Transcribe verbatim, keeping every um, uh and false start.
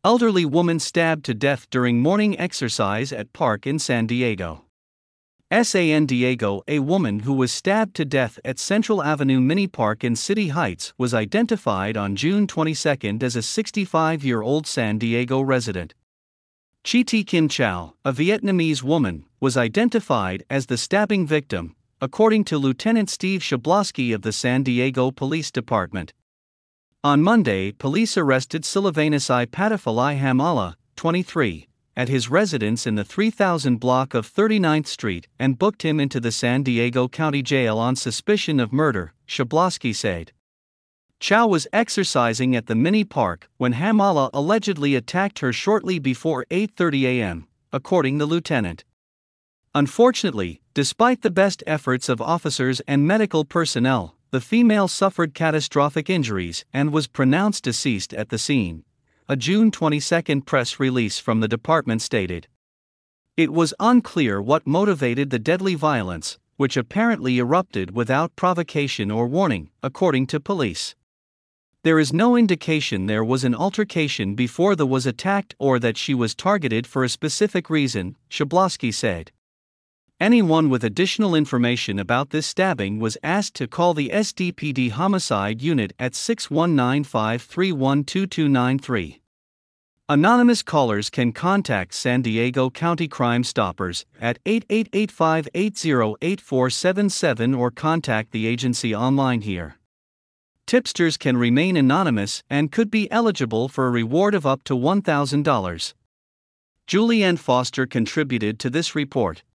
Elderly woman stabbed to death during morning exercise at park in San Diego. San Diego. A woman who was stabbed to death at Central Avenue Mini Park in City Heights was identified on June twenty-second as a sixty-five-year-old San Diego resident. Chi T Kim Chow, a Vietnamese woman, was identified as the stabbing victim, according to Lieutenant Steve Shabloski of the San Diego Police Department. On Monday, police arrested Silvanus I Patafalai Hamala, twenty-three, at his residence in the three thousand block of thirty-ninth Street and booked him into the San Diego County Jail on suspicion of murder, Shabloski said. Chow was exercising at the mini park when Hamala allegedly attacked her shortly before eight thirty a.m., according to the lieutenant. Unfortunately, despite the best efforts of officers and medical personnel, the female suffered catastrophic injuries and was pronounced deceased at the scene, a June twenty-second press release from the department stated. It was unclear what motivated the deadly violence, which apparently erupted without provocation or warning, according to police. There is no indication there was an altercation before the was attacked or that she was targeted for a specific reason, Shabloski said. Anyone with additional information about this stabbing was asked to call the S D P D Homicide Unit at six one nine, five three one, two two nine three. Anonymous callers can contact San Diego County Crime Stoppers at eight eight eight, five eight zero, eight four seven seven or contact the agency online here. Tipsters can remain anonymous and could be eligible for a reward of up to one thousand dollars. Julianne Foster contributed to this report.